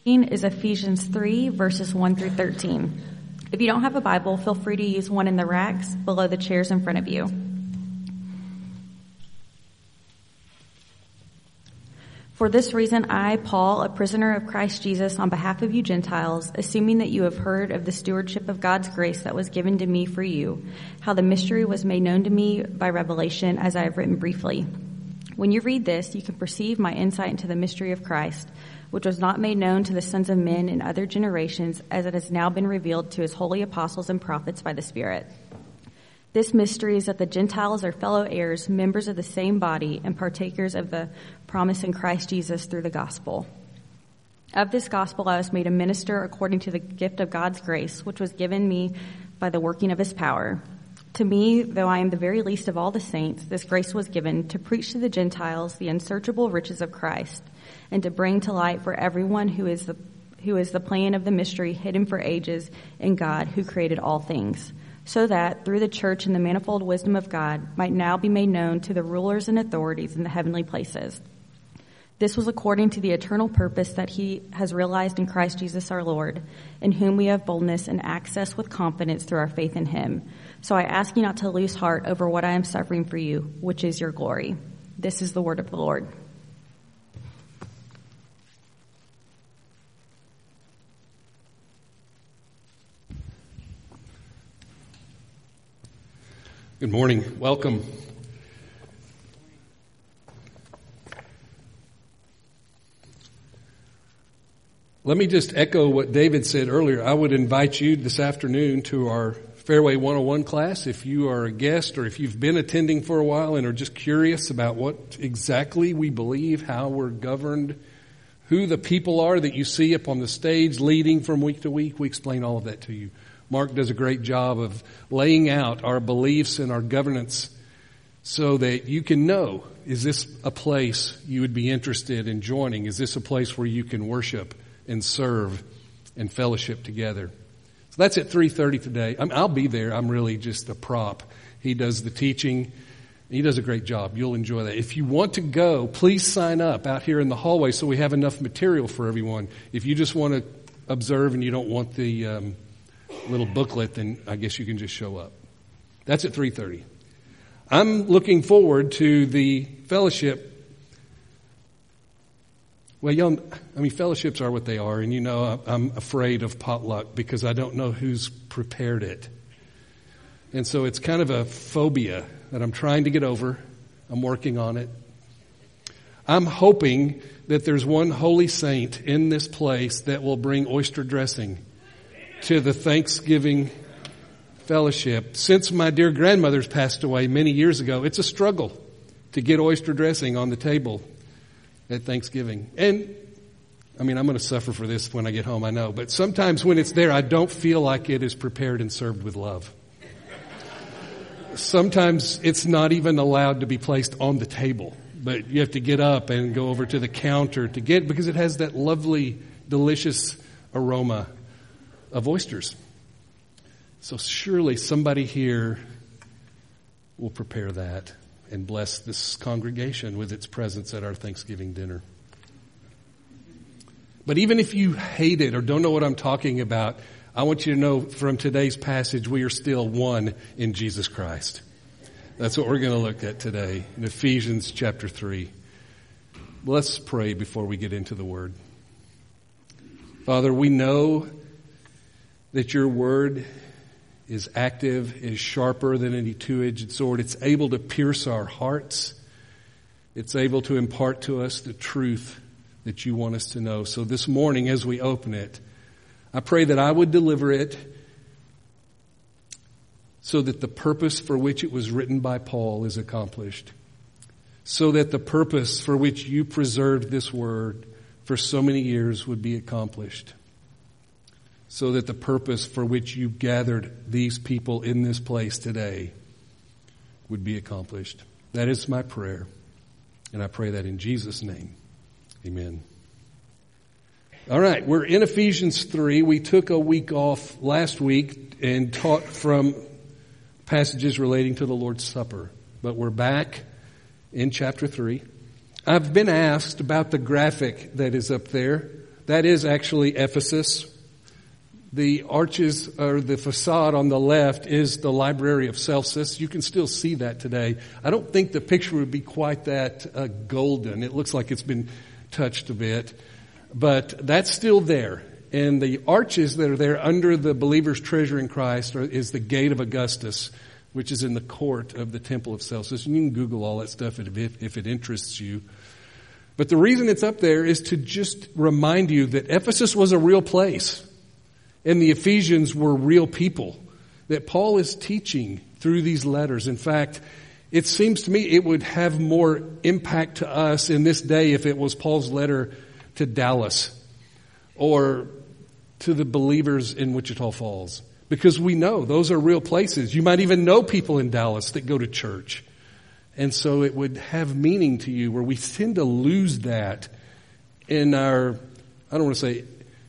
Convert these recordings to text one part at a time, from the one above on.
Is Ephesians 3, verses 1 through 13. If you don't have a Bible, feel free to use one in the racks below the chairs in front of you. For this reason, I, Paul, a prisoner of Christ Jesus, on behalf of you Gentiles, assuming that you have heard of the stewardship of God's grace that was given to me for you, how the mystery was made known to me by revelation, as I have written briefly. When you read this, you can perceive my insight into the mystery of Christ, which was not made known to the sons of men in other generations, as it has now been revealed to his holy apostles and prophets by the Spirit. This mystery is that the Gentiles are fellow heirs, members of the same body, and partakers of the promise in Christ Jesus through the gospel. Of this gospel I was made a minister according to the gift of God's grace, which was given me by the working of his power. To me, though I am the very least of all the saints, this grace was given to preach to the Gentiles the unsearchable riches of Christ, and to bring to light for everyone who is the plan of the mystery hidden for ages in God who created all things, so that through the church and the manifold wisdom of God might now be made known to the rulers and authorities in the heavenly places. This was according to the eternal purpose that he has realized in Christ Jesus our Lord, in whom we have boldness and access with confidence through our faith in him. So I ask you not to lose heart over what I am suffering for you, which is your glory. This is the word of the Lord. Good morning. Welcome. Let me just echo what David said earlier. I would invite you this afternoon to our Fairway 101 class. If you are a guest or if you've been attending for a while and are just curious about what exactly we believe, how we're governed, who the people are that you see up on the stage leading from week to week, we explain all of that to you. Mark does a great job of laying out our beliefs and our governance so that you can know, is this a place you would be interested in joining? Is this a place where you can worship and serve and fellowship together? So that's at 3:30 today. I'll be there. I'm really just a prop. He does the teaching. He does a great job. You'll enjoy that. If you want to go, please sign up out here in the hallway so we have enough material for everyone. If you just want to observe and you don't want the little booklet, then I guess you can just show up. That's at 3:30. I'm looking forward to the fellowship. Well, fellowships are what they are, and I'm afraid of potluck because I don't know who's prepared it. And so it's kind of a phobia that I'm trying to get over. I'm working on it. I'm hoping that there's one holy saint in this place that will bring oyster dressing to the Thanksgiving fellowship. Since my dear grandmother's passed away many years ago, it's a struggle to get oyster dressing on the table at Thanksgiving. And, I'm going to suffer for this when I get home, I know. But sometimes when it's there, I don't feel like it is prepared and served with love. Sometimes it's not even allowed to be placed on the table. But you have to get up and go over to the counter to get, because it has that lovely, delicious aroma of oysters. So surely somebody here will prepare that and bless this congregation with its presence at our Thanksgiving dinner. But even if you hate it or don't know what I'm talking about, I want you to know from today's passage we are still one in Jesus Christ. That's what we're going to look at today in Ephesians chapter 3. Let's pray before we get into the Word. Father, we know that your Word is active, is sharper than any two-edged sword. It's able to pierce our hearts. It's able to impart to us the truth that you want us to know. So this morning as we open it, I pray that I would deliver it so that the purpose for which it was written by Paul is accomplished. So that the purpose for which you preserved this word for so many years would be accomplished. So that the purpose for which you gathered these people in this place today would be accomplished. That is my prayer. And I pray that in Jesus' name. Amen. All right, we're in Ephesians 3. We took a week off last week and taught from passages relating to the Lord's Supper. But we're back in chapter 3. I've been asked about the graphic that is up there that is actually Ephesus. The arches, or the facade on the left, is the Library of Celsus. You can still see that today. I don't think the picture would be quite that golden. It looks like it's been touched a bit. But that's still there. And the arches that are there under the believer's treasure in Christ is the Gate of Augustus, which is in the court of the Temple of Celsus. And you can Google all that stuff if it interests you. But the reason it's up there is to just remind you that Ephesus was a real place. And the Ephesians were real people that Paul is teaching through these letters. In fact, it seems to me it would have more impact to us in this day if it was Paul's letter to Dallas or to the believers in Wichita Falls. Because we know those are real places. You might even know people in Dallas that go to church. And so it would have meaning to you, where we tend to lose that in our, I don't want to say,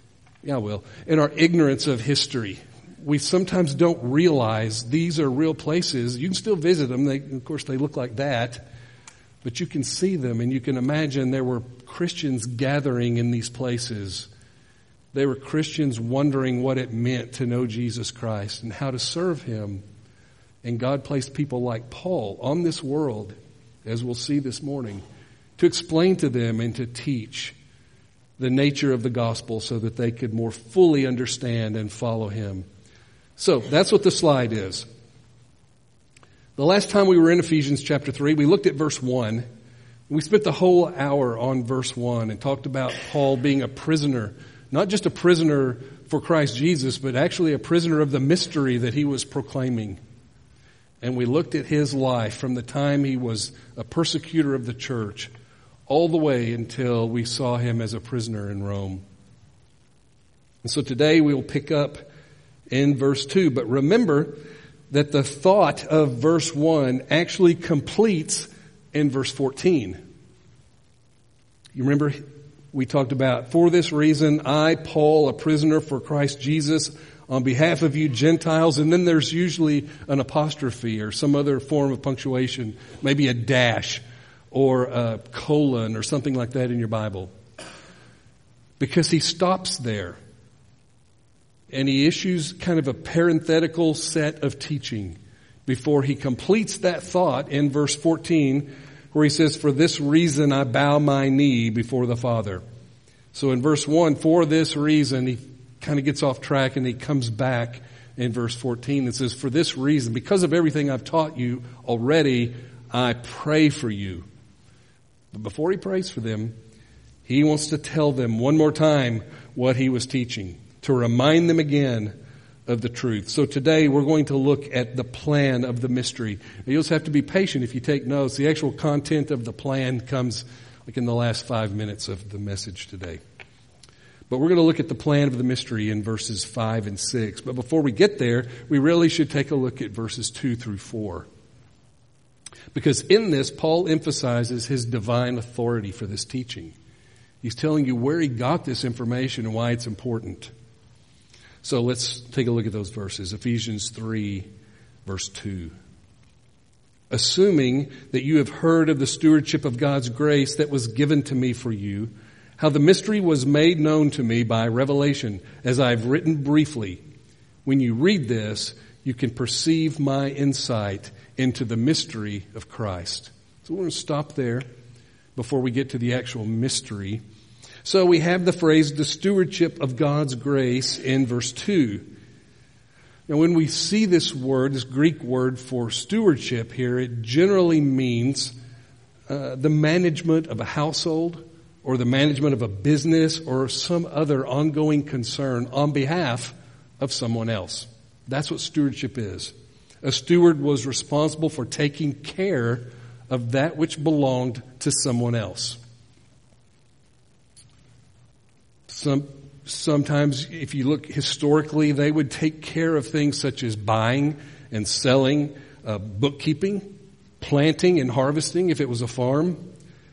in our ignorance of history. We sometimes don't realize these are real places. You can still visit them. Of course, they look like that. But you can see them, and you can imagine there were Christians gathering in these places. They were Christians wondering what it meant to know Jesus Christ and how to serve Him. And God placed people like Paul on this world, as we'll see this morning, to explain to them and to teach the nature of the gospel so that they could more fully understand and follow Him. So that's what the slide is. The last time we were in Ephesians chapter 3, we looked at verse 1. We spent the whole hour on verse 1 and talked about Paul being a prisoner, not just a prisoner for Christ Jesus, but actually a prisoner of the mystery that he was proclaiming. And we looked at his life from the time he was a persecutor of the church all the way until we saw him as a prisoner in Rome. And so today we will pick up in verse 2. But remember that the thought of verse 1 actually completes in verse 14. You remember we talked about, for this reason, I, Paul, a prisoner for Christ Jesus, on behalf of you Gentiles, and then there's usually an apostrophe or some other form of punctuation, maybe a dash or a colon or something like that in your Bible. Because he stops there and he issues kind of a parenthetical set of teaching before he completes that thought in verse 14, where he says, for this reason I bow my knee before the Father. So in verse 1, for this reason, he kind of gets off track and he comes back in verse 14 and says, for this reason, because of everything I've taught you already, I pray for you. But before he prays for them, he wants to tell them one more time what he was teaching, to remind them again of the truth. So today we're going to look at the plan of the mystery. You'll just have to be patient if you take notes. The actual content of the plan comes like in the last 5 minutes of the message today. But we're going to look at the plan of the mystery in verses 5 and 6. But before we get there, we really should take a look at verses 2 through 4. Because in this, Paul emphasizes his divine authority for this teaching. He's telling you where he got this information and why it's important. So let's take a look at those verses. Ephesians 3, verse 2. Assuming that you have heard of the stewardship of God's grace that was given to me for you, how the mystery was made known to me by revelation, as I've written briefly. When you read this, you can perceive my insight into the mystery of Christ. So we're going to stop there before we get to the actual mystery. So we have the phrase, the stewardship of God's grace, in verse 2. Now when we see this word, this Greek word for stewardship here, it generally means the management of a household or the management of a business or some other ongoing concern on behalf of someone else. That's what stewardship is. A steward was responsible for taking care of that which belonged to someone else. Sometimes, if you look historically, they would take care of things such as buying and selling, bookkeeping, planting and harvesting if it was a farm,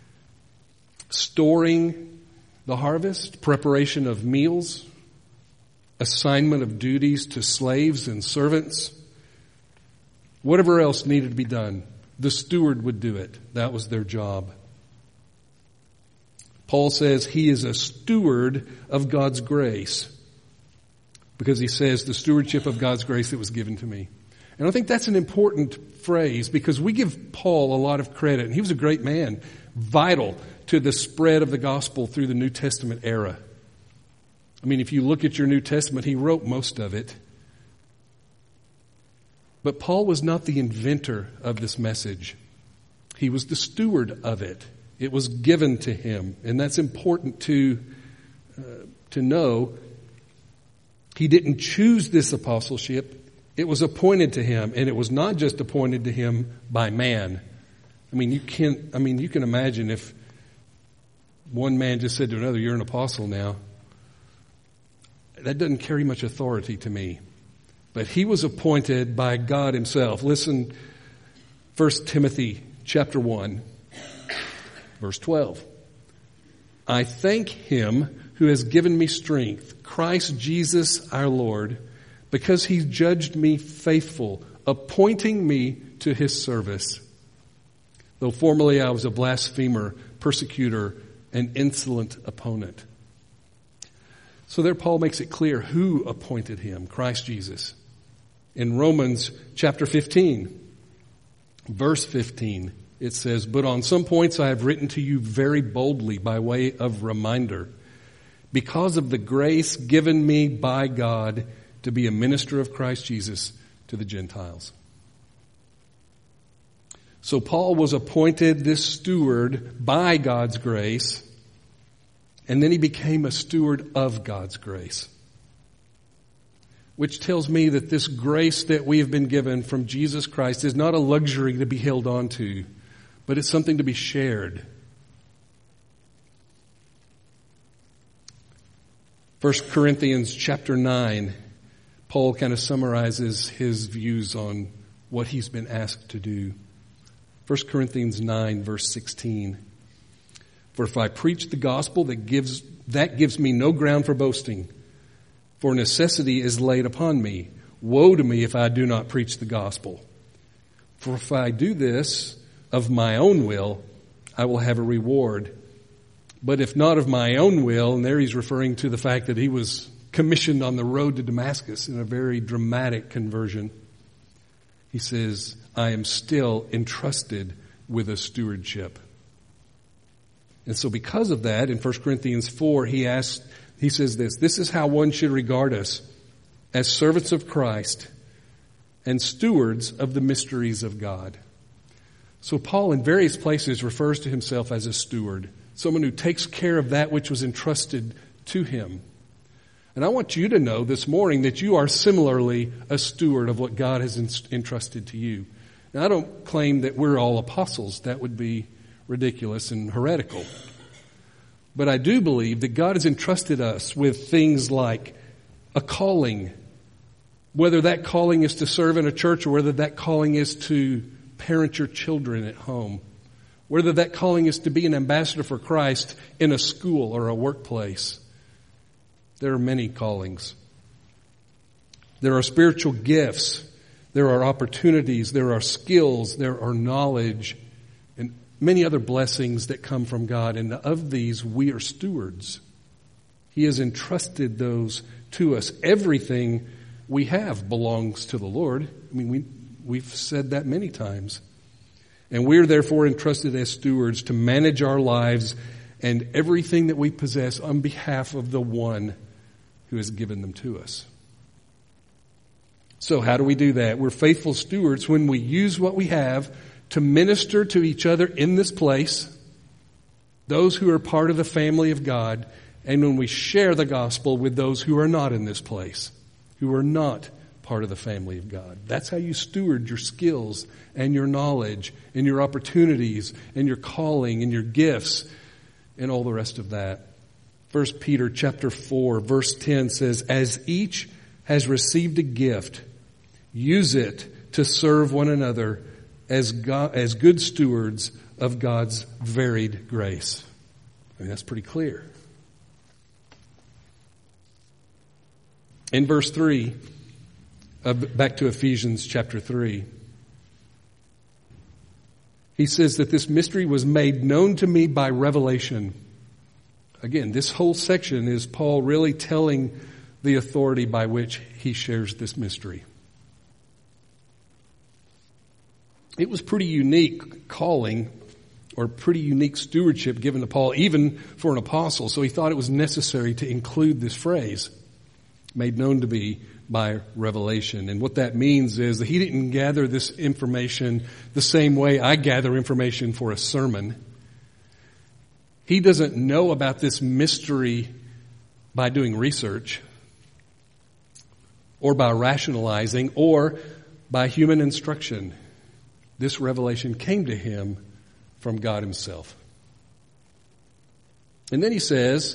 storing the harvest, preparation of meals, assignment of duties to slaves and servants. Whatever else needed to be done, the steward would do it. That was their job. Paul says he is a steward of God's grace because he says the stewardship of God's grace that was given to me. And I think that's an important phrase because we give Paul a lot of credit. And he was a great man, vital to the spread of the gospel through the New Testament era. I mean, if you look at your New Testament, he wrote most of it. But Paul was not the inventor of this message. He was the steward of it. It was given to him. And that's important to know. He didn't choose this apostleship. It was appointed to him. And it was not just appointed to him by man. You can imagine if one man just said to another, "You're an apostle now." That doesn't carry much authority to me. But he was appointed by God himself. Listen, 1 Timothy chapter 1, verse 12. I thank him who has given me strength, Christ Jesus our Lord, because he judged me faithful, appointing me to his service. Though formerly I was a blasphemer, persecutor, and insolent opponent. So there Paul makes it clear who appointed him, Christ Jesus. In Romans chapter 15, verse 15, it says, "But on some points I have written to you very boldly by way of reminder, because of the grace given me by God to be a minister of Christ Jesus to the Gentiles." So Paul was appointed this steward by God's grace, and then he became a steward of God's grace. Which tells me that this grace that we have been given from Jesus Christ is not a luxury to be held on to, but it's something to be shared. 1 Corinthians chapter 9, Paul kind of summarizes his views on what he's been asked to do. 1 Corinthians 9, verse 16. "For if I preach the gospel, that gives me no ground for boasting. For necessity is laid upon me. Woe to me if I do not preach the gospel. For if I do this of my own will, I will have a reward. But if not of my own will," and there he's referring to the fact that he was commissioned on the road to Damascus in a very dramatic conversion. He says, "I am still entrusted with a stewardship." And so because of that, in 1 Corinthians 4, he says this is how one should regard us, as servants of Christ and stewards of the mysteries of God. So Paul in various places refers to himself as a steward, someone who takes care of that which was entrusted to him. And I want you to know this morning that you are similarly a steward of what God has entrusted to you. Now, I don't claim that we're all apostles. That would be ridiculous and heretical. But I do believe that God has entrusted us with things like a calling, whether that calling is to serve in a church or whether that calling is to parent your children at home, whether that calling is to be an ambassador for Christ in a school or a workplace. There are many callings. There are spiritual gifts. There are opportunities. There are skills. There are knowledge. And many other blessings that come from God. And of these, we are stewards. He has entrusted those to us. Everything we have belongs to the Lord. I mean, we've said that many times. And we're therefore entrusted as stewards to manage our lives and everything that we possess on behalf of the one who has given them to us. So how do we do that? We're faithful stewards when we use what we have to minister to each other in this place, those who are part of the family of God, and when we share the gospel with those who are not in this place, who are not part of the family of God. That's how you steward your skills and your knowledge and your opportunities and your calling and your gifts and all the rest of that. 1 Peter chapter 4 verse 10 says, "As each has received a gift, use it to serve one another as good stewards of God's varied grace." I mean, that's pretty clear. In verse 3, back to Ephesians chapter 3, he says that this mystery was made known to me by revelation. Again, this whole section is Paul really telling the authority by which he shares this mystery. It was pretty unique calling or pretty unique stewardship given to Paul, even for an apostle. So he thought it was necessary to include this phrase, made known to me by revelation. And what that means is that he didn't gather this information the same way I gather information for a sermon. He doesn't know about this mystery by doing research or by rationalizing or by human instruction. This revelation came to him from God himself. And then he says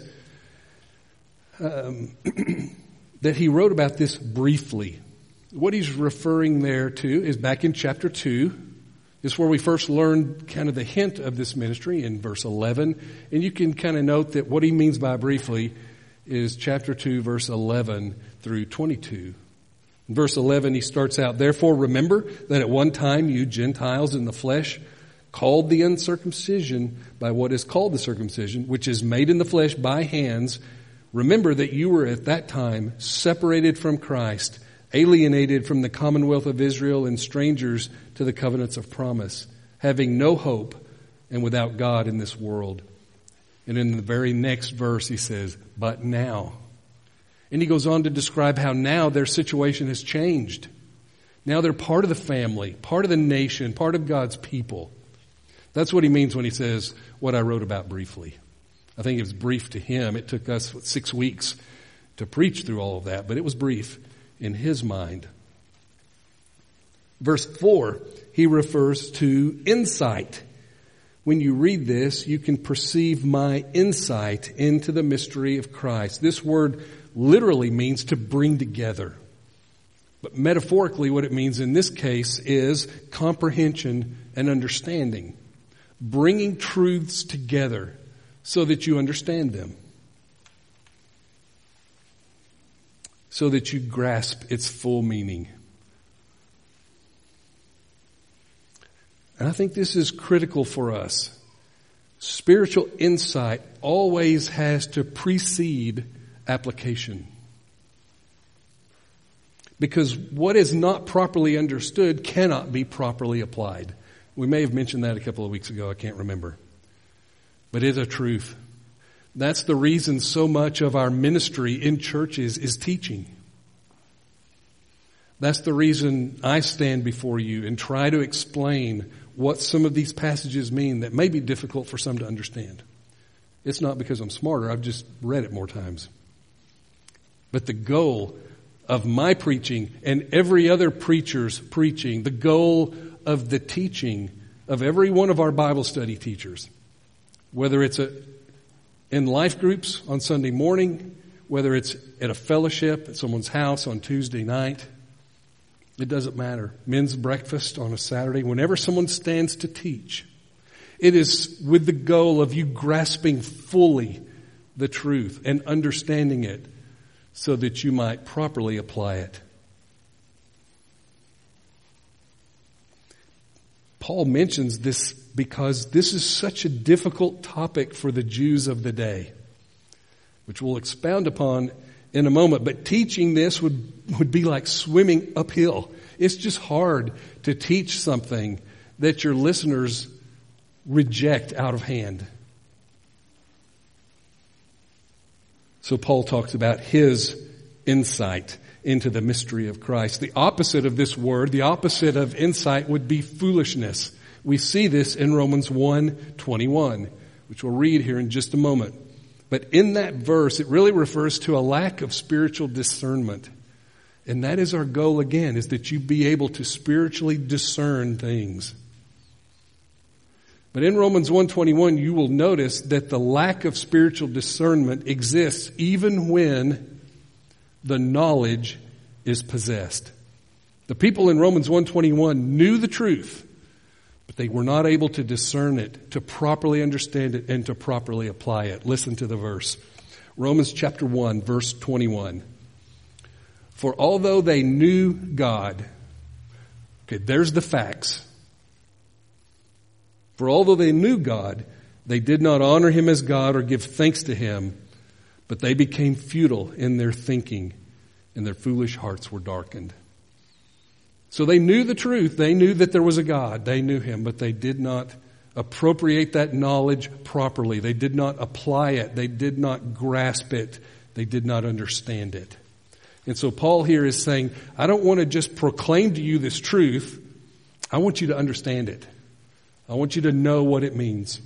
that he wrote about this briefly. What he's referring there to is back in chapter 2. This is where we first learned kind of the hint of this ministry in verse 11. And you can kind of note that what he means by briefly is chapter 2, verse 11 through 22. In verse 11, he starts out, "Therefore remember that at one time you Gentiles in the flesh, called the uncircumcision by what is called the circumcision, which is made in the flesh by hands. Remember that you were at that time separated from Christ, alienated from the commonwealth of Israel and strangers to the covenants of promise, having no hope and without God in this world." And in the very next verse he says, "But now." And he goes on to describe how now their situation has changed. Now they're part of the family, part of the nation, part of God's people. That's what he means when he says what I wrote about briefly. I think it was brief to him. It took us 6 weeks to preach through all of that, but it was brief in his mind. Verse 4, he refers to insight. When you read this, you can perceive my insight into the mystery of Christ. This word literally means to bring together. But metaphorically, what it means in this case is comprehension and understanding. Bringing truths together so that you understand them. So that you grasp its full meaning. And I think this is critical for us. Spiritual insight always has to precede application. Because what is not properly understood cannot be properly applied. We may have mentioned that a couple of weeks ago. I can't remember. But it's a truth. That's the reason so much of our ministry in churches is teaching. That's the reason I stand before you and try to explain what some of these passages mean that may be difficult for some to understand. It's not because I'm smarter. I've just read it more times. But the goal of my preaching and every other preacher's preaching, the goal of the teaching of every one of our Bible study teachers, whether it's in life groups on Sunday morning, whether it's at a fellowship at someone's house on Tuesday night, it doesn't matter. Men's breakfast on a Saturday, whenever someone stands to teach, it is with the goal of you grasping fully the truth and understanding it so that you might properly apply it. Paul mentions this because this is such a difficult topic for the Jews of the day, which we'll expound upon in a moment. But teaching this would be like swimming uphill. It's just hard to teach something that your listeners reject out of hand. So Paul talks about his insight into the mystery of Christ. The opposite of this word, the opposite of insight would be foolishness. We see this in Romans 1:21, which we'll read here in just a moment. But in that verse, it really refers to a lack of spiritual discernment. And that is our goal again, is that you be able to spiritually discern things. But in Romans 1:21, you will notice that the lack of spiritual discernment exists even when the knowledge is possessed. The people in Romans 1:21 knew the truth, but they were not able to discern it, to properly understand it, and to properly apply it. Listen to the verse. Romans chapter 1, verse 21. For although they knew God, okay, there's the facts. For although they knew God, They did not honor him as God or give thanks to him, but they became futile in their thinking, and their foolish hearts were darkened. So they knew the truth. They knew that there was a God. They knew him, but they did not appropriate that knowledge properly. They did not apply it. They did not grasp it. They did not understand it. And so Paul here is saying, I don't want to just proclaim to you this truth. I want you to understand it. I want you to know what it means.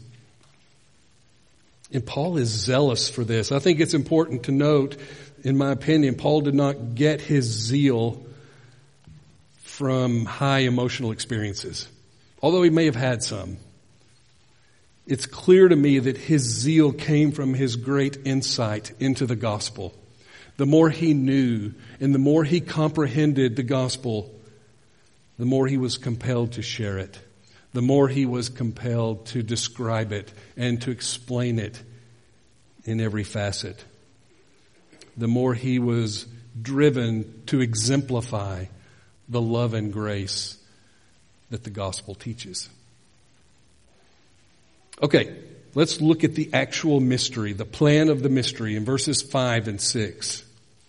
And Paul is zealous for this. I think it's important to note, in my opinion, Paul did not get his zeal from high emotional experiences, although he may have had some. It's clear to me that his zeal came from his great insight into the gospel. The more he knew and the more he comprehended the gospel, the more he was compelled to share it. The more he was compelled to describe it and to explain it in every facet. The more he was driven to exemplify the love and grace that the gospel teaches. Okay, let's look at the actual mystery, the plan of the mystery in verses 5 and 6.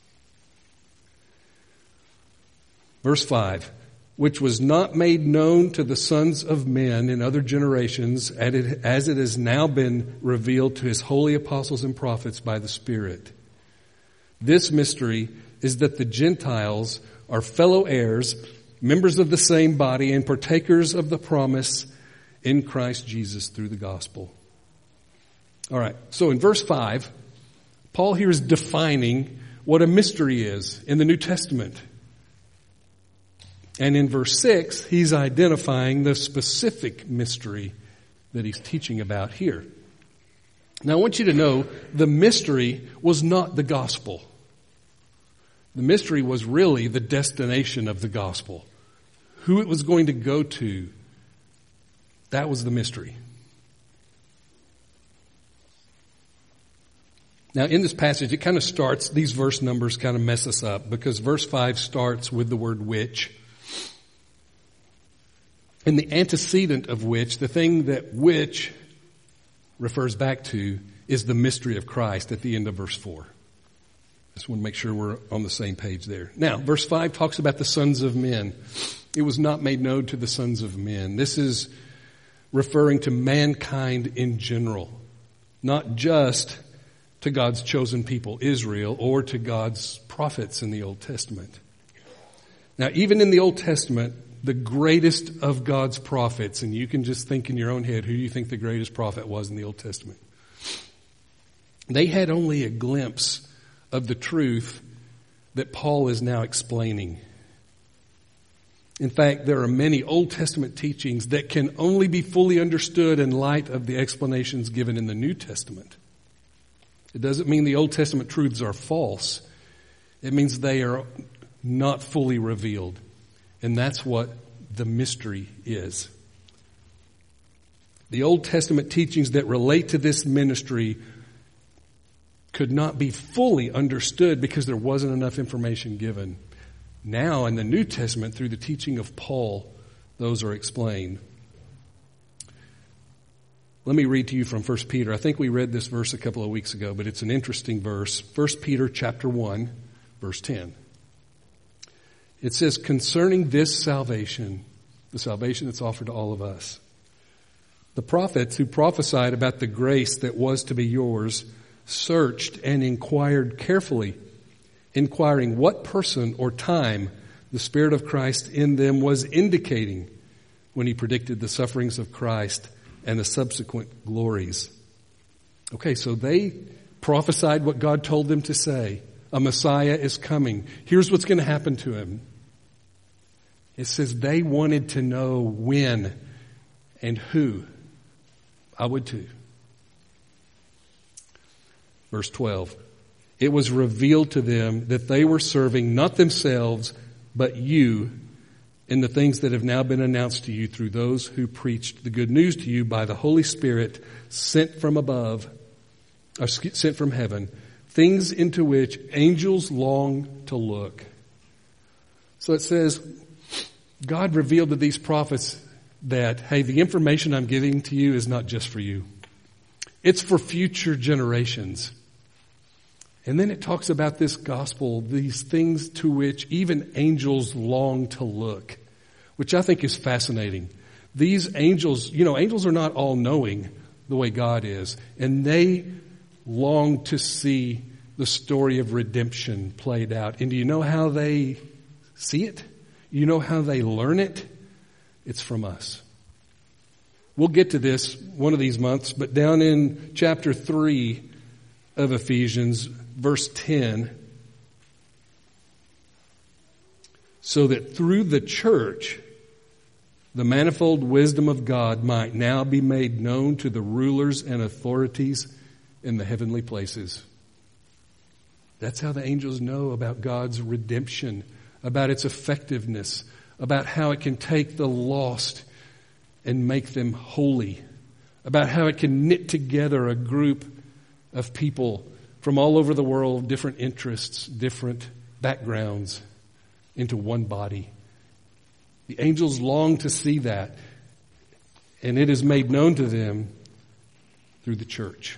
Verse 5, which was not made known to the sons of men in other generations, as it has now been revealed to his holy apostles and prophets by the Spirit. This mystery is that the Gentiles are fellow heirs, members of the same body, and partakers of the promise in Christ Jesus through the gospel. All right, so in verse 5, Paul here is defining what a mystery is in the New Testament. And in verse 6, he's identifying the specific mystery that he's teaching about here. Now I want you to know the mystery was not the gospel. The mystery was really the destination of the gospel. Who it was going to go to, that was the mystery. Now in this passage, it kind of starts, these verse numbers kind of mess us up because verse 5 starts with the word which. And the antecedent of which, the thing that which refers back to, is the mystery of Christ at the end of verse 4. Just want to make sure we're on the same page there. Now, verse 5 talks about the sons of men. It was not made known to the sons of men. This is referring to mankind in general, not just to God's chosen people, Israel, or to God's prophets in the Old Testament. Now, even in the Old Testament, the greatest of God's prophets, and you can just think in your own head who you think the greatest prophet was in the Old Testament. They had only a glimpse of the truth that Paul is now explaining. In fact, there are many Old Testament teachings that can only be fully understood in light of the explanations given in the New Testament. It doesn't mean the Old Testament truths are false. It means they are not fully revealed. And that's what the mystery is. The Old Testament teachings that relate to this ministry could not be fully understood because there wasn't enough information given. Now in the New Testament, through the teaching of Paul, those are explained. Let me read to you from 1 Peter. I think we read this verse a couple of weeks ago, but it's an interesting verse. 1 Peter chapter 1, verse 10. It says, concerning this salvation, the salvation that's offered to all of us, the prophets who prophesied about the grace that was to be yours searched and inquired carefully, inquiring what person or time the Spirit of Christ in them was indicating when he predicted the sufferings of Christ and the subsequent glories. Okay, so they prophesied what God told them to say. A Messiah is coming. Here's what's going to happen to him. It says they wanted to know when and who. I would too. Verse 12. It was revealed to them that they were serving not themselves, but you in the things that have now been announced to you through those who preached the good news to you by the Holy Spirit sent from above, or sent from heaven, things into which angels long to look. So it says, God revealed to these prophets that, hey, the information I'm giving to you is not just for you. It's for future generations. And then it talks about this gospel, these things to which even angels long to look, which I think is fascinating. These angels, angels are not all knowing the way God is, and they long to see the story of redemption played out. And do you know how they see it? You know how they learn it? It's from us. We'll get to this one of these months, but down in chapter 3 of Ephesians, verse 10, so that through the church, the manifold wisdom of God might now be made known to the rulers and authorities in the heavenly places. That's how the angels know about God's redemption, about its effectiveness, about how it can take the lost and make them holy, about how it can knit together a group of people from all over the world, different interests, different backgrounds, into one body. The angels long to see that, and it is made known to them through the church.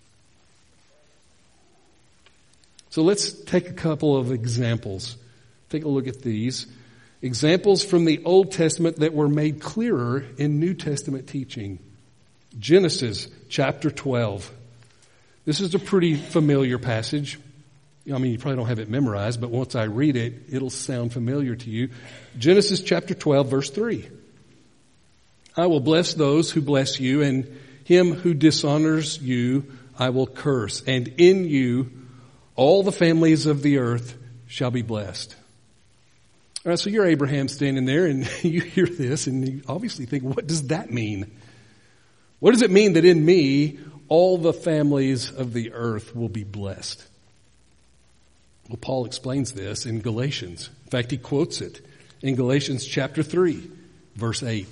So let's take a couple of examples. Take a look at these. Examples from the Old Testament that were made clearer in New Testament teaching. Genesis chapter 12. This is a pretty familiar passage. I mean, you probably don't have it memorized, but once I read it, it'll sound familiar to you. Genesis chapter 12, verse 3. I will bless those who bless you, and him who dishonors you I will curse. And in you all the families of the earth shall be blessed. All right, so you're Abraham standing there, and you hear this, and you obviously think, what does that mean? What does it mean that in me all the families of the earth will be blessed? Well, Paul explains this in Galatians. In fact, he quotes it in Galatians chapter 3, verse 8.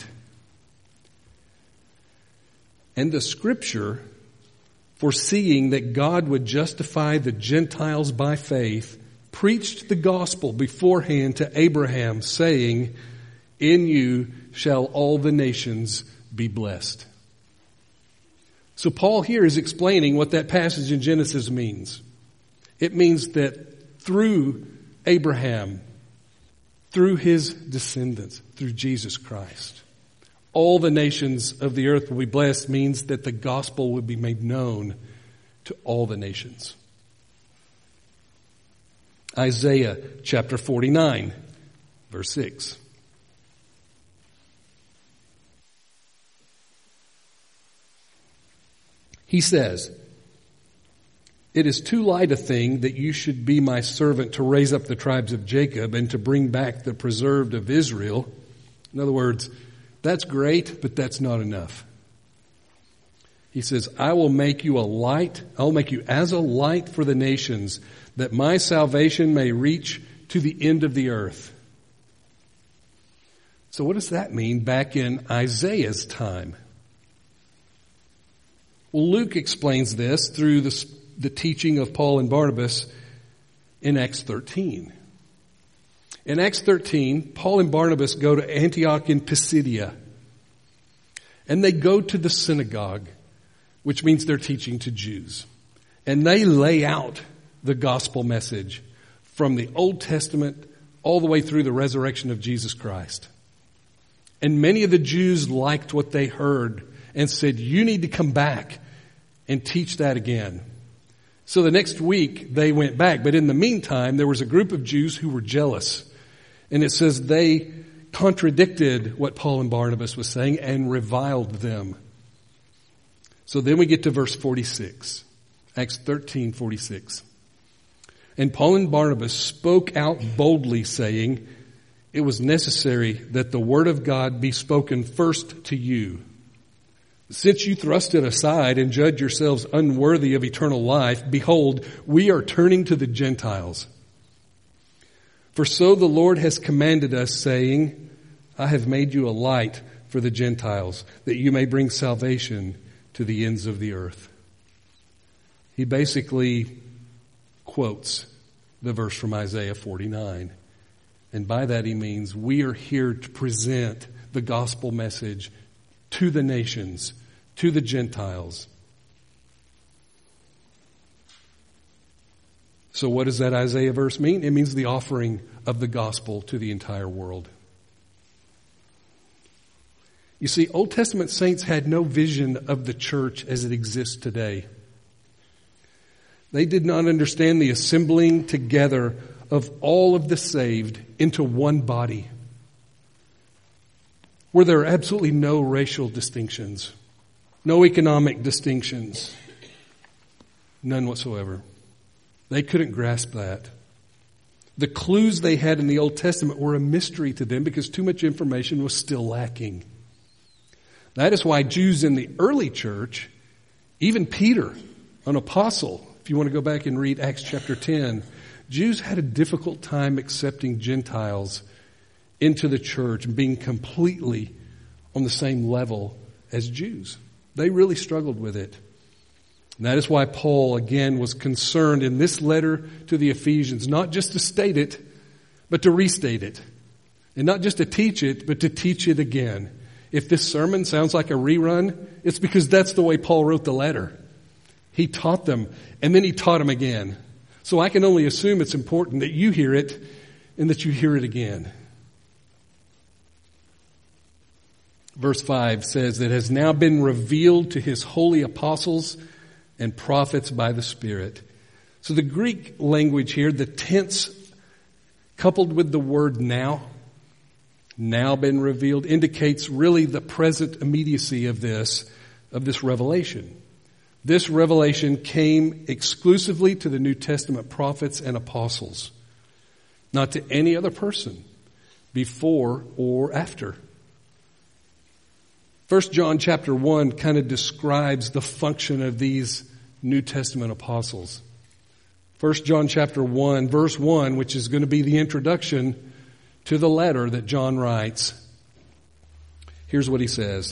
And the scripture, foreseeing that God would justify the Gentiles by faith, preached the gospel beforehand to Abraham, saying, in you shall all the nations be blessed. So Paul here is explaining what that passage in Genesis means. It means that through Abraham, through his descendants, through Jesus Christ, all the nations of the earth will be blessed means that the gospel will be made known to all the nations. Isaiah chapter 49, verse 6. He says, it is too light a thing that you should be my servant to raise up the tribes of Jacob and to bring back the preserved of Israel. In other words, that's great, but that's not enough. He says, I will make you a light. I will make you as a light for the nations, that my salvation may reach to the end of the earth. So what does that mean back in Isaiah's time? Well, Luke explains this through the teaching of Paul and Barnabas in Acts 13. In Acts 13, Paul and Barnabas go to Antioch in Pisidia. And they go to the synagogue, which means they're teaching to Jews. And they lay out the gospel message from the Old Testament all the way through the resurrection of Jesus Christ. And many of the Jews liked what they heard and said, you need to come back and teach that again. So the next week they went back, but in the meantime there was a group of Jews who were jealous. And it says they contradicted what Paul and Barnabas was saying and reviled them. So then we get to verse 46, Acts 13:46. And Paul and Barnabas spoke out boldly, saying, it was necessary that the word of God be spoken first to you. Since you thrust it aside and judge yourselves unworthy of eternal life, behold, we are turning to the Gentiles. For so the Lord has commanded us, saying, I have made you a light for the Gentiles, that you may bring salvation to the ends of the earth. He basically quotes the verse from Isaiah 49. And by that he means we are here to present the gospel message to the nations, to the Gentiles. So what does that Isaiah verse mean? It means the offering of the gospel to the entire world. You see, Old Testament saints had no vision of the church as it exists today. They did not understand the assembling together of all of the saved into one body, where there are absolutely no racial distinctions, no economic distinctions, none whatsoever. They couldn't grasp that. The clues they had in the Old Testament were a mystery to them because too much information was still lacking. That is why Jews in the early church, even Peter, an apostle, if you want to go back and read Acts chapter 10, Jews had a difficult time accepting Gentiles into the church and being completely on the same level as Jews. They really struggled with it. And that is why Paul, again, was concerned in this letter to the Ephesians, not just to state it, but to restate it. And not just to teach it, but to teach it again. If this sermon sounds like a rerun, it's because that's the way Paul wrote the letter. He taught them, and then he taught them again. So I can only assume it's important that you hear it and that you hear it again. Verse 5 says that it has now been revealed to his holy apostles and prophets by the Spirit. So the Greek language here, the tense coupled with the word now been revealed, indicates really the present immediacy of this revelation. This revelation came exclusively to the New Testament prophets and apostles, not to any other person before or after. 1 John chapter 1 kind of describes the function of these New Testament apostles. 1 John chapter 1, verse 1, which is going to be the introduction to the letter that John writes. Here's what he says.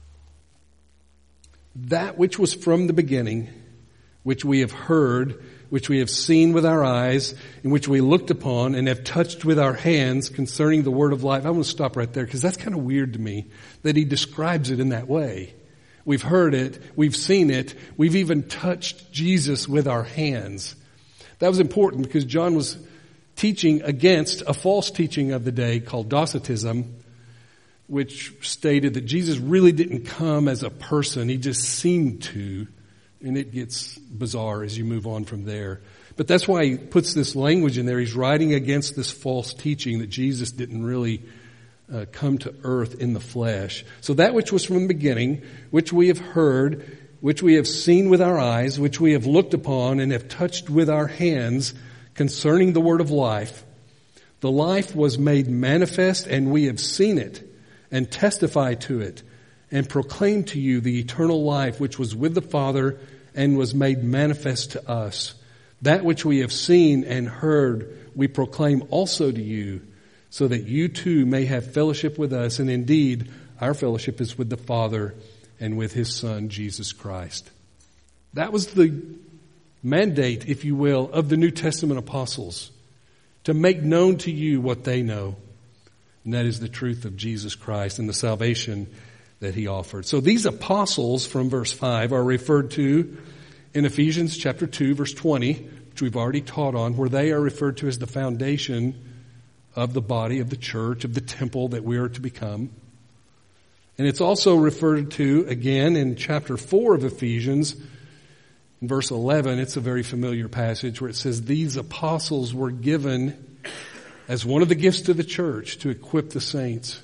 That which was from the beginning, which we have heard, which we have seen with our eyes, and which we looked upon and have touched with our hands concerning the word of life. I want to stop right there because that's kind of weird to me that he describes it in that way. We've heard it, we've seen it, we've even touched Jesus with our hands. That was important because John was teaching against a false teaching of the day called Docetism, which stated that Jesus really didn't come as a person, he just seemed to. And it gets bizarre as you move on from there. But that's why he puts this language in there. He's writing against this false teaching that Jesus didn't really come to earth in the flesh. So that which was from the beginning, which we have heard, which we have seen with our eyes, which we have looked upon and have touched with our hands concerning the word of life. The life was made manifest, and we have seen it and testify to it and proclaim to you the eternal life which was with the Father and was made manifest to us. That which we have seen and heard we proclaim also to you, so that you too may have fellowship with us. And indeed, our fellowship is with the Father and with His Son, Jesus Christ. That was the mandate, if you will, of the New Testament apostles, to make known to you what they know. And that is the truth of Jesus Christ and the salvation that He offered. So these apostles from verse 5 are referred to in Ephesians chapter 2, verse 20, which we've already taught on, where they are referred to as the foundation of the body of the church, of the temple that we are to become. And it's also referred to again in chapter 4 of Ephesians, in verse 11. It's a very familiar passage where it says, these apostles were given as one of the gifts to the church to equip the saints.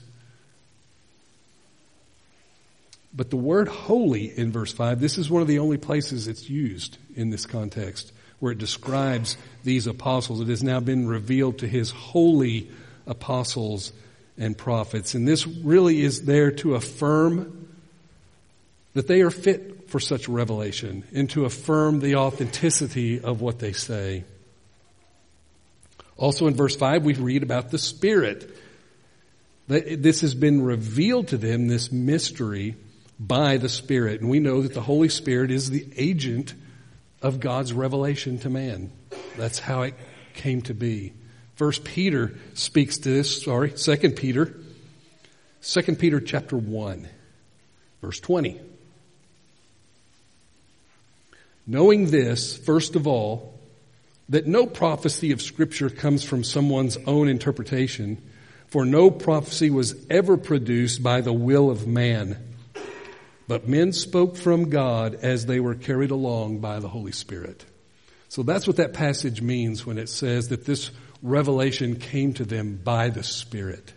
But the word holy in verse 5, this is one of the only places it's used in this context, where it describes these apostles. It has now been revealed to His holy apostles and prophets. And this really is there to affirm that they are fit for such revelation and to affirm the authenticity of what they say. Also in verse 5, we read about the Spirit. This has been revealed to them, this mystery, by the Spirit. And we know that the Holy Spirit is the agent of God's revelation to man. That's how it came to be. 1 Peter speaks to this, 2 Peter chapter 1, verse 20. Knowing this, first of all, that no prophecy of Scripture comes from someone's own interpretation, for no prophecy was ever produced by the will of man, but men spoke from God as they were carried along by the Holy Spirit. So that's what that passage means when it says that this revelation came to them by the Spirit.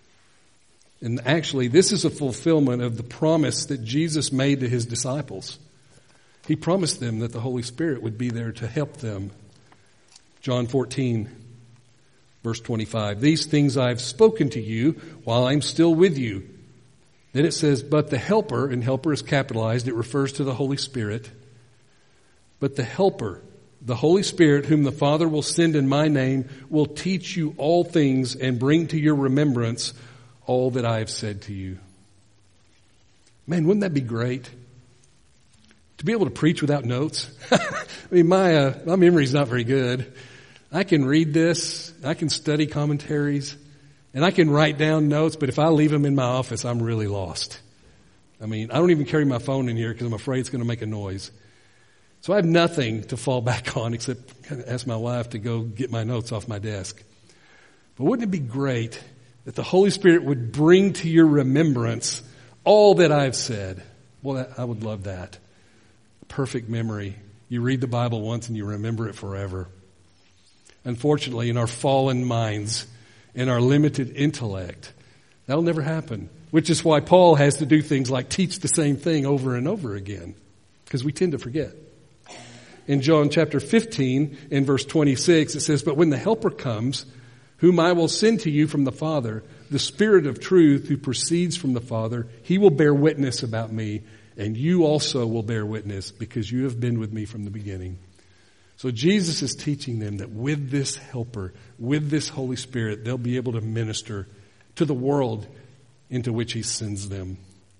And actually, this is a fulfillment of the promise that Jesus made to his disciples. He promised them that the Holy Spirit would be there to help them. John 14, verse 25. These things I have spoken to you while I'm still with you. Then it says, but the Helper, and Helper is capitalized, it refers to the Holy Spirit. But the Helper, the Holy Spirit, whom the Father will send in my name, will teach you all things and bring to your remembrance all that I have said to you. Man, wouldn't that be great? To be able to preach without notes. I mean, my memory's not very good. I can read this, I can study commentaries, and I can write down notes, but if I leave them in my office, I'm really lost. I mean, I don't even carry my phone in here because I'm afraid it's going to make a noise. So I have nothing to fall back on except kind of ask my wife to go get my notes off my desk. But wouldn't it be great that the Holy Spirit would bring to your remembrance all that I've said? Well, I would love that. Perfect memory. You read the Bible once and you remember it forever. Unfortunately, in our fallen minds, in our limited intellect, that'll never happen. Which is why Paul has to do things like teach the same thing over and over again, because we tend to forget. In John chapter 15, in verse 26, it says, but when the Helper comes, whom I will send to you from the Father, the Spirit of truth who proceeds from the Father, he will bear witness about me, and you also will bear witness because you have been with me from the beginning. So Jesus is teaching them that with this Helper, with this Holy Spirit, they'll be able to minister to the world into which he sends them.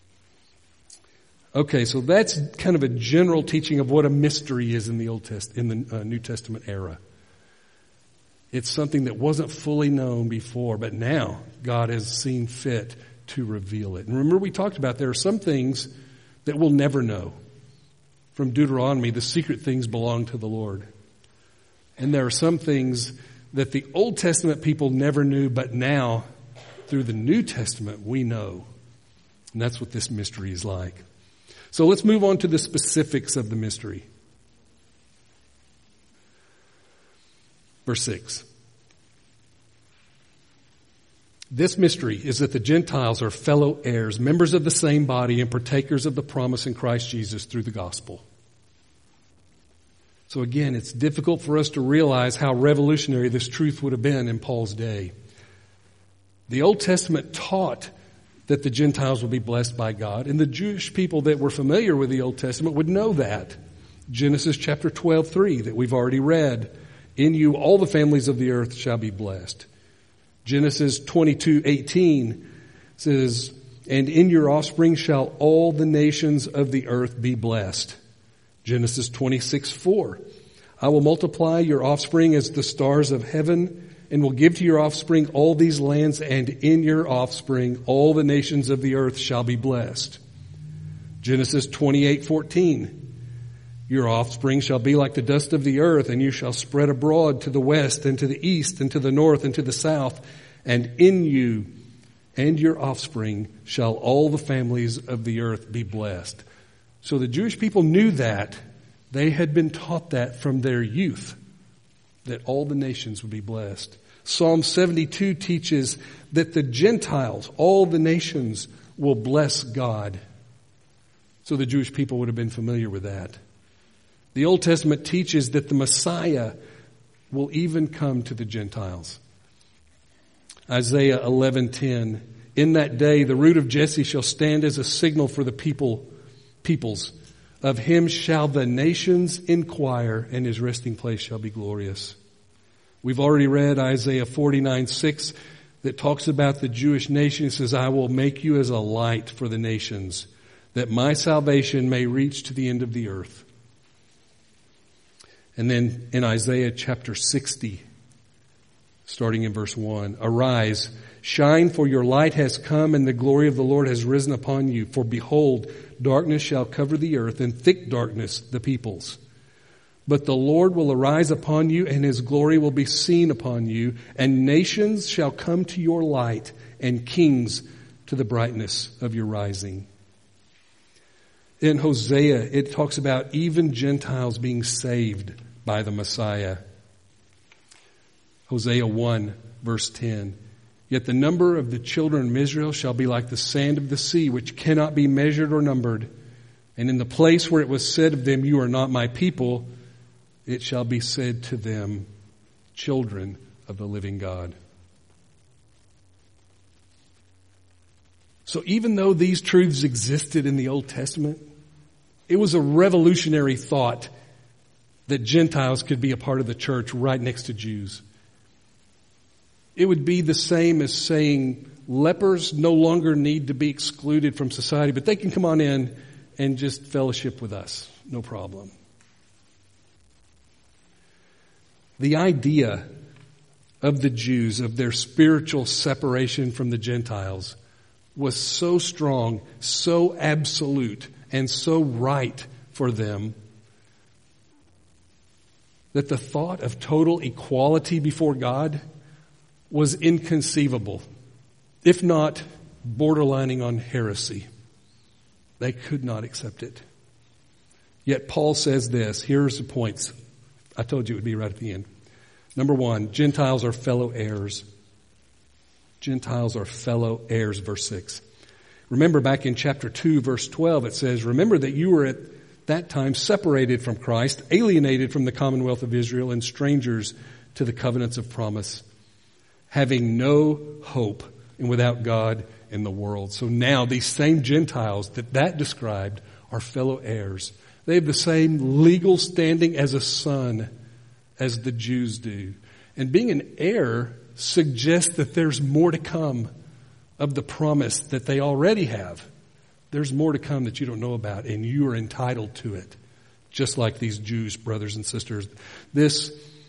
Okay, so that's kind of a general teaching of what a mystery is in the New Testament era. It's something that wasn't fully known before, but now God has seen fit to reveal it. And remember, we talked about there are some things that we'll never know. From Deuteronomy, the secret things belong to the Lord. And there are some things that the Old Testament people never knew, but now, through the New Testament, we know. And that's what this mystery is like. So let's move on to the specifics of the mystery. Verse 6. This mystery is that the Gentiles are fellow heirs, members of the same body, and partakers of the promise in Christ Jesus through the gospel. So again, it's difficult for us to realize how revolutionary this truth would have been in Paul's day. The Old Testament taught that the Gentiles would be blessed by God, and the Jewish people that were familiar with the Old Testament would know that. Genesis chapter 12:3 that we've already read. In you all the families of the earth shall be blessed. Genesis 22:18 says, and in your offspring shall all the nations of the earth be blessed. Genesis 26:4, I will multiply your offspring as the stars of heaven and will give to your offspring all these lands, and in your offspring all the nations of the earth shall be blessed. Genesis 28:14, your offspring shall be like the dust of the earth, and you shall spread abroad to the west and to the east and to the north and to the south, and in you and your offspring shall all the families of the earth be blessed. So the Jewish people knew that. They had been taught that from their youth, that all the nations would be blessed. Psalm 72 teaches that the Gentiles, all the nations, will bless God. So the Jewish people would have been familiar with that. The Old Testament teaches that the Messiah will even come to the Gentiles. Isaiah 11:10, in that day the root of Jesse shall stand as a signal for the peoples. Of him shall the nations inquire, and his resting place shall be glorious. We've already read Isaiah 49:6 that talks about the Jewish nation. It says, I will make you as a light for the nations, that my salvation may reach to the end of the earth. And then in Isaiah chapter 60, starting in verse 1, arise, shine, for your light has come, and the glory of the Lord has risen upon you. For behold, darkness shall cover the earth, and thick darkness the peoples. But the Lord will arise upon you, and his glory will be seen upon you, and nations shall come to your light, and kings to the brightness of your rising. In Hosea, it talks about even Gentiles being saved by the Messiah. Hosea 1, verse 10. Yet the number of the children of Israel shall be like the sand of the sea, which cannot be measured or numbered. And in the place where it was said of them, you are not my people, it shall be said to them, children of the living God. So even though these truths existed in the Old Testament, it was a revolutionary thought that Gentiles could be a part of the church right next to Jews. It would be the same as saying lepers no longer need to be excluded from society, but they can come on in and just fellowship with us. No problem. The idea of the Jews, of their spiritual separation from the Gentiles, was so strong, so absolute, and so right for them that the thought of total equality before God was inconceivable, if not borderlining on heresy. They could not accept it. Yet Paul says this. Here's the points. I told you it would be right at the end. Number one, Gentiles are fellow heirs. Gentiles are fellow heirs, verse 6. Remember back in chapter 2, verse 12, it says, remember that you were at that time separated from Christ, alienated from the commonwealth of Israel, and strangers to the covenants of promise, having no hope and without God in the world. So now these same Gentiles that described are fellow heirs. They have the same legal standing as a son as the Jews do. And being an heir suggests that there's more to come of the promise that they already have. There's more to come that you don't know about, and you are entitled to it, just like these Jews, brothers and sisters. This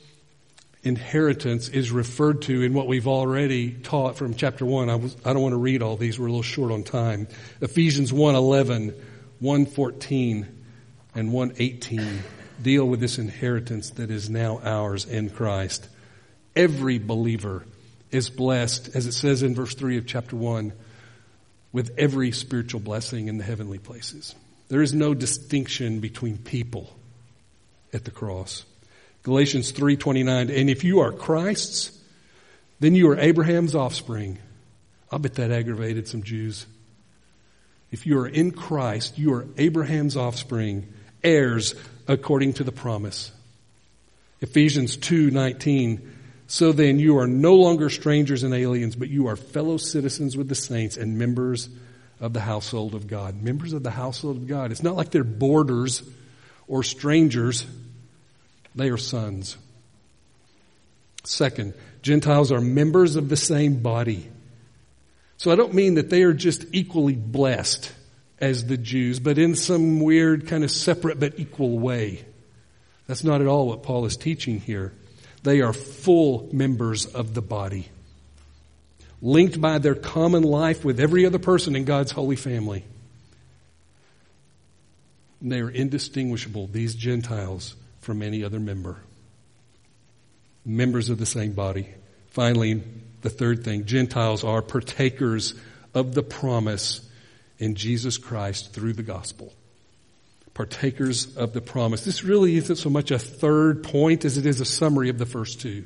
inheritance is referred to in what we've already taught from chapter 1. I don't want to read all these. We're a little short on time. Ephesians 1:11, 1:14, and 1:18 deal with this inheritance that is now ours in Christ. Every believer is blessed, as it says in verse 3 of chapter 1, with every spiritual blessing in the heavenly places. There is no distinction between people at the cross. Galatians 3:29, and if you are Christ's, then you are Abraham's offspring. I bet that aggravated some Jews. If you are in Christ, you are Abraham's offspring, heirs according to the promise. Ephesians 2:19, so then you are no longer strangers and aliens, but you are fellow citizens with the saints and members of the household of God. Members of the household of God. It's not like they're boarders or strangers. They are sons. Second, Gentiles are members of the same body. So I don't mean that they are just equally blessed as the Jews, but in some weird kind of separate but equal way. That's not at all what Paul is teaching here. They are full members of the body, linked by their common life with every other person in God's holy family. And they are indistinguishable, these Gentiles, from any other member. Members of the same body. Finally, the third thing, Gentiles are partakers of the promise in Jesus Christ through the gospel. Partakers of the promise. This really isn't so much a third point as it is a summary of the first two.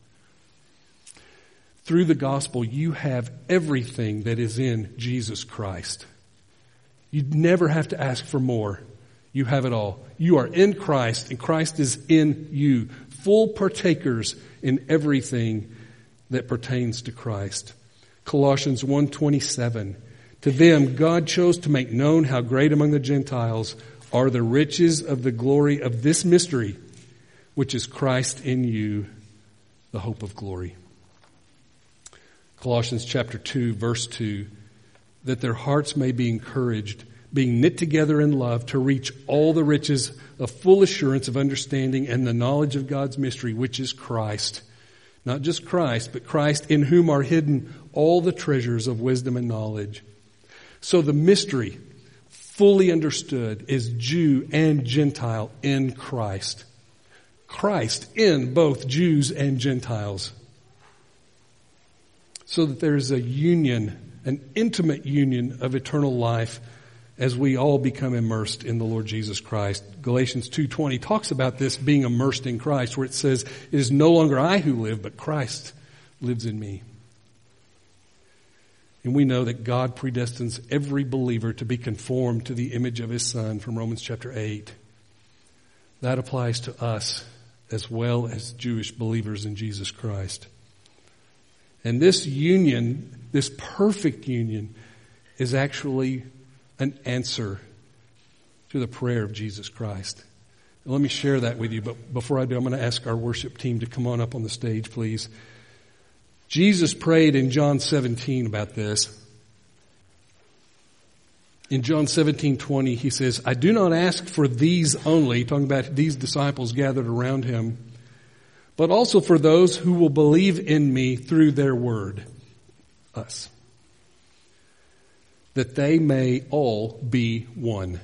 Through the gospel, you have everything that is in Jesus Christ. You never have to ask for more. You have it all. You are in Christ, and Christ is in you. Full partakers in everything that pertains to Christ. Colossians 1:27. To them, God chose to make known how great among the Gentiles are the riches of the glory of this mystery, which is Christ in you, the hope of glory. Colossians chapter 2, verse 2, that their hearts may be encouraged, being knit together in love, to reach all the riches of full assurance of understanding and the knowledge of God's mystery, which is Christ. Not just Christ, but Christ in whom are hidden all the treasures of wisdom and knowledge. So the mystery, fully understood, is Jew and Gentile in Christ. Christ in both Jews and Gentiles, so that there is a union, an intimate union of eternal life as we all become immersed in the Lord Jesus Christ. Galatians 2:20 talks about this being immersed in Christ, where it says, "It is no longer I who live, but Christ lives in me." And we know that God predestines every believer to be conformed to the image of His Son from Romans chapter 8. That applies to us as well as Jewish believers in Jesus Christ. And this union, this perfect union, is actually an answer to the prayer of Jesus Christ. And let me share that with you, but before I do, I'm going to ask our worship team to come on up on the stage, please. Jesus prayed in John 17 about this. In John 17:20, He says, "I do not ask for these only," talking about these disciples gathered around Him, "but also for those who will believe in me through their word," us, "that they may all be one.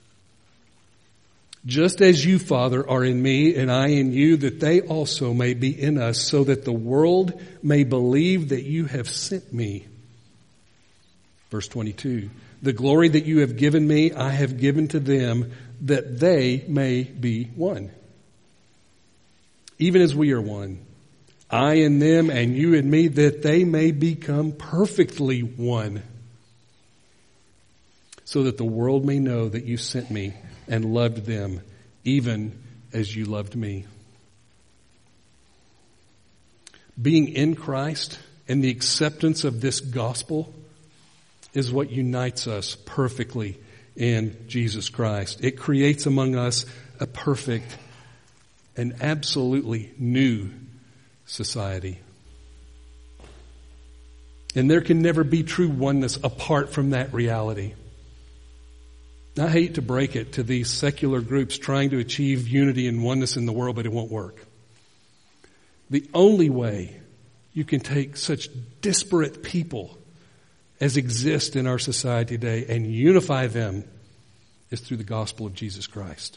Just as you, Father, are in me and I in you, that they also may be in us, so that the world may believe that you have sent me." Verse 22, "The glory that you have given me, I have given to them, that they may be one. Even as we are one, I in them and you in me, that they may become perfectly one, so that the world may know that you sent me and loved them, even as you loved me." Being in Christ and the acceptance of this gospel is what unites us perfectly in Jesus Christ. It creates among us a perfect and absolutely new society. And there can never be true oneness apart from that reality. I hate to break it to these secular groups trying to achieve unity and oneness in the world, but it won't work. The only way you can take such disparate people as exist in our society today and unify them is through the gospel of Jesus Christ.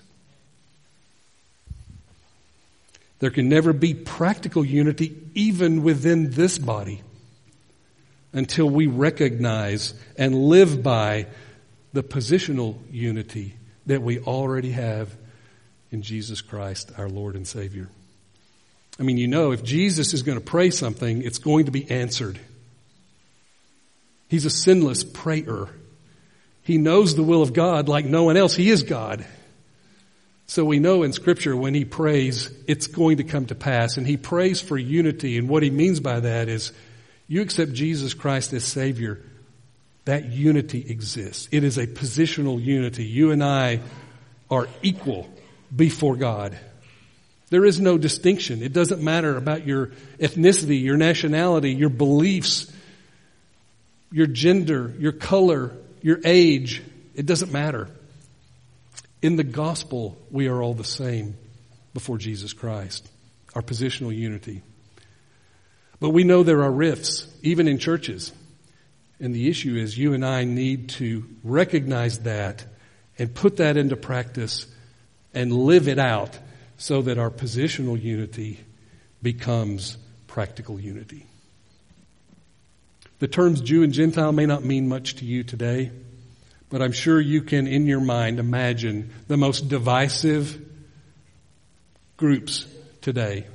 There can never be practical unity even within this body until we recognize and live by the positional unity that we already have in Jesus Christ, our Lord and Savior. I mean, if Jesus is going to pray something, it's going to be answered. He's a sinless prayer. He knows the will of God like no one else. He is God. So we know in Scripture when He prays, it's going to come to pass. And He prays for unity. And what He means by that is, you accept Jesus Christ as Savior, that unity exists. It is a positional unity. You and I are equal before God. There is no distinction. It doesn't matter about your ethnicity, your nationality, your beliefs, your gender, your color, your age. It doesn't matter. In the gospel, we are all the same before Jesus Christ. Our positional unity. But we know there are rifts, even in churches. And the issue is you and I need to recognize that and put that into practice and live it out so that our positional unity becomes practical unity. The terms Jew and Gentile may not mean much to you today, but I'm sure you can, in your mind, imagine the most divisive groups today.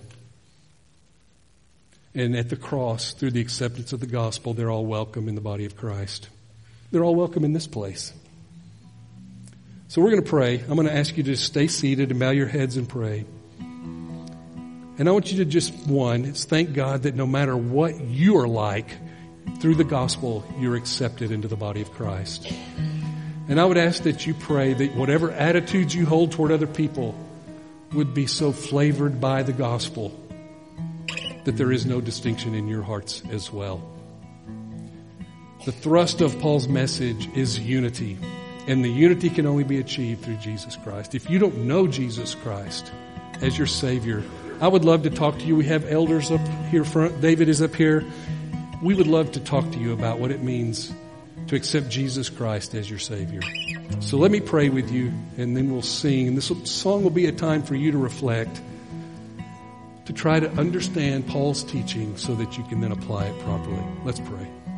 And at the cross, through the acceptance of the gospel, they're all welcome in the body of Christ. They're all welcome in this place. So we're going to pray. I'm going to ask you to stay seated and bow your heads and pray. And I want you to just, thank God that no matter what you are like, through the gospel, you're accepted into the body of Christ. And I would ask that you pray that whatever attitudes you hold toward other people would be so flavored by the gospel that there is no distinction in your hearts as well. The thrust of Paul's message is unity, and the unity can only be achieved through Jesus Christ. If you don't know Jesus Christ as your Savior, I would love to talk to you. We have elders up here front. David is up here. We would love to talk to you about what it means to accept Jesus Christ as your Savior. So let me pray with you, and then we'll sing. And this song will be a time for you to reflect to try to understand Paul's teaching so that you can then apply it properly. Let's pray.